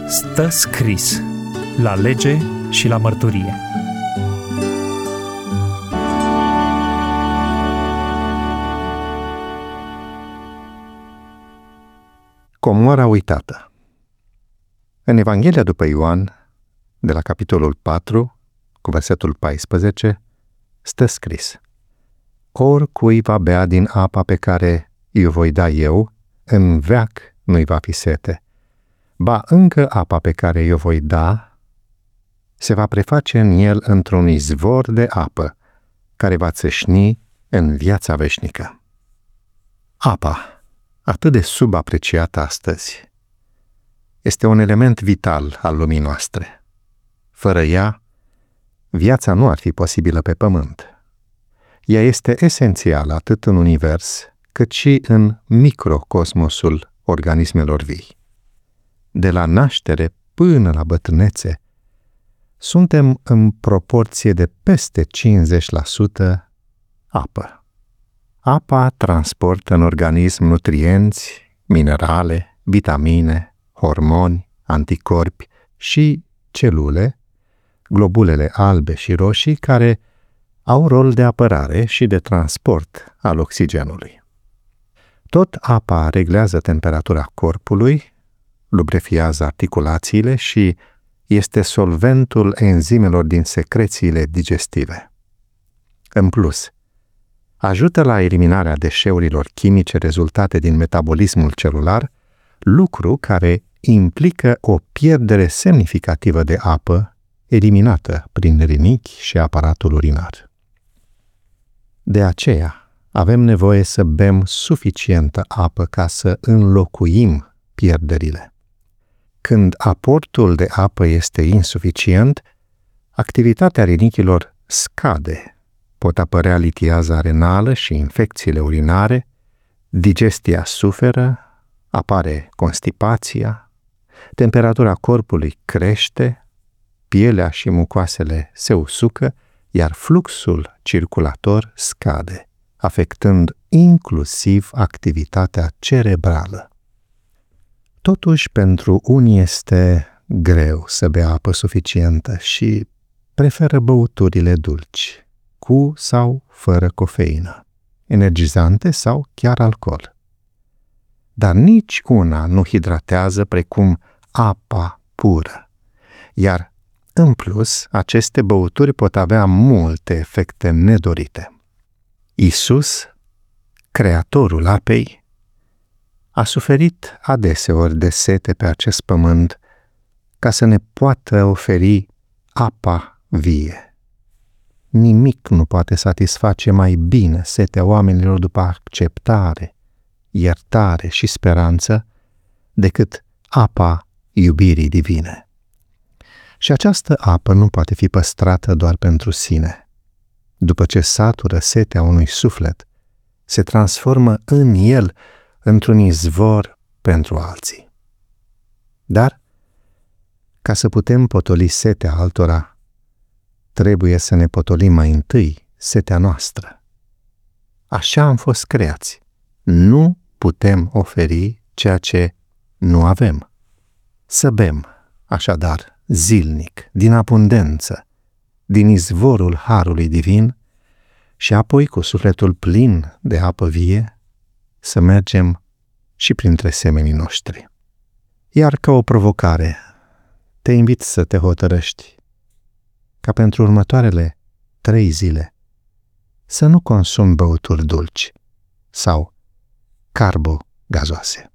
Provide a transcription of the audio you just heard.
Stă scris la lege și la mărturie. Comoara uitată. În Evanghelia după Ioan, de la capitolul 4, cu versetul 14, stă scris: Oricui va bea din apa pe care i-o voi da eu, în veac nu-i va fi sete. Ba încă apa pe care i-o voi da se va preface în el într-un izvor de apă, care va țâșni în viața veșnică. Apa, atât de subapreciată astăzi, este un element vital al lumii noastre. Fără ea, viața nu ar fi posibilă pe pământ. Ea este esențială atât în univers, cât și în microcosmosul organismelor vii. De la naștere până la bătrânețe, suntem în proporție de peste 50% apă. Apa transportă în organism nutrienți, minerale, vitamine, hormoni, anticorpi și celule, globulele albe și roșii, care au rol de apărare și de transport al oxigenului. Tot apa reglează temperatura corpului, lubrifiază articulațiile și este solventul enzimelor din secrețiile digestive. În plus, ajută la eliminarea deșeurilor chimice rezultate din metabolismul celular, lucru care implică o pierdere semnificativă de apă eliminată prin rinichi și aparatul urinar. De aceea, avem nevoie să bem suficientă apă ca să înlocuim pierderile. Când aportul de apă este insuficient, activitatea rinichilor scade. Pot apărea litiaza renală și infecțiile urinare, digestia suferă, apare constipația, temperatura corpului crește, pielea și mucoasele se usucă, iar fluxul circulator scade, afectând inclusiv activitatea cerebrală. Totuși, pentru unii este greu să bea apă suficientă și preferă băuturile dulci, cu sau fără cofeină, energizante sau chiar alcool. Dar nici una nu hidratează precum apa pură, iar în plus, aceste băuturi pot avea multe efecte nedorite. Iisus, creatorul apei, a suferit adeseori de sete pe acest pământ ca să ne poată oferi apa vie. Nimic nu poate satisface mai bine setea oamenilor după acceptare, iertare și speranță decât apa iubirii divine. Și această apă nu poate fi păstrată doar pentru sine. După ce satură setea unui suflet, se transformă în el într-un izvor pentru alții. Dar, ca să putem potoli setea altora, trebuie să ne potolim mai întâi setea noastră. Așa am fost creați. Nu putem oferi ceea ce nu avem. Să bem, așadar, zilnic, din abundență, din izvorul harului divin și apoi, cu sufletul plin de apă vie, să mergem și printre semenii noștri. Iar ca o provocare, te invit să te hotărăști ca pentru următoarele 3 zile să nu consumi băuturi dulci sau carbogazoase.